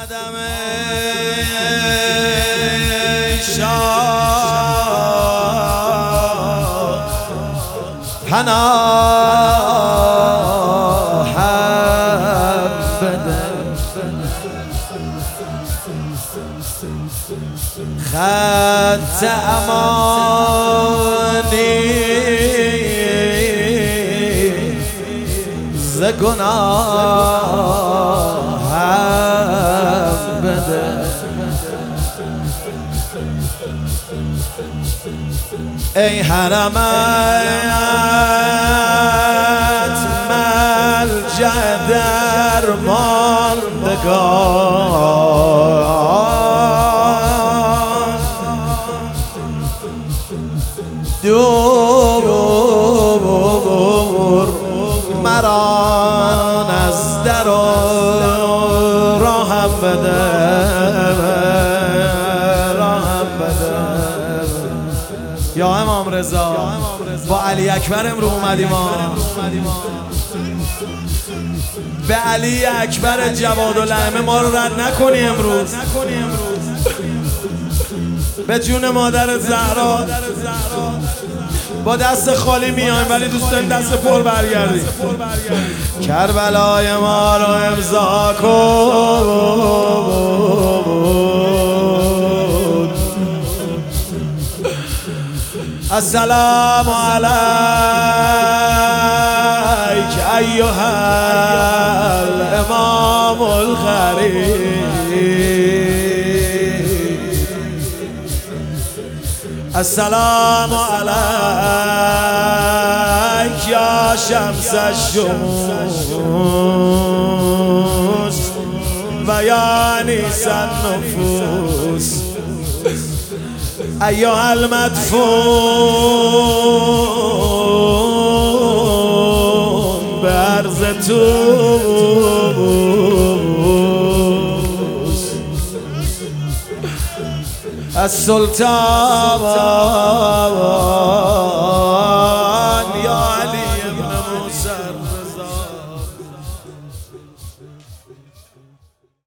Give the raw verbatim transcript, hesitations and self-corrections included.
آدم شاه پناهم بده، خط امانی ز گناهم بده. ای حرمت ملجأ درماندگان، دور مرا از در و راهم بده، راهم بده. یا امام رضا با علی اکبر امرو اومدیم، به علی اکبر جوادالائمه ما رو رد نکنی امروز. به جون مادر زهرا با دست خالی میایم ولی دوست داریم دست پر برگردیم. کربلای ما رو امضا کن. السلام علیک ایها الامام الخریف، السلام علیک یا شمس الشموس و یا انیس النفوس، ایها المدفون به عرض توس، السلطان